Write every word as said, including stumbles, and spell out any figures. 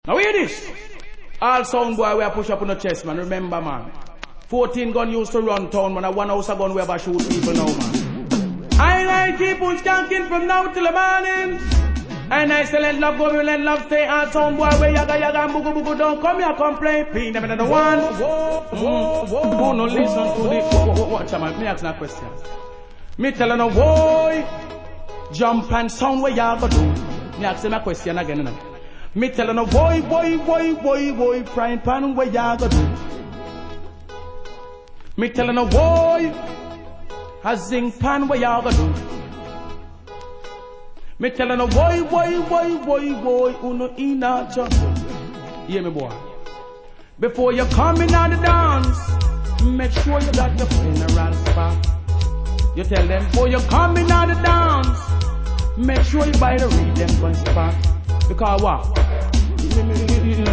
Now hear this. All sound boy we are push up on the chest, man. Remember, man. fourteen gun used to run town, man. A one house a gun we ever shoot people now, man. I like keep on skanking from now till the morning. And I say let love go, we let love stay. All sound boy we yaga yaga and bugu bugu don't come here complain. Pin them another one. Who no listen to the watch a man. Me ask that question. Me tell no boy jump and sound where y'all go do. Me ask him a question again now. Me tell no boy boy boy boy boy frying pan where y'all go do. Me tell no boy a zinc pan where y'all go do. Me tell no boy boy boy boy boy uno ina jump. Hear me boy. Before you come in on the dance, make sure you got your funeral spot. You tell them before you come in on the dance, make sure you buy the rhythm gun spot. Because what?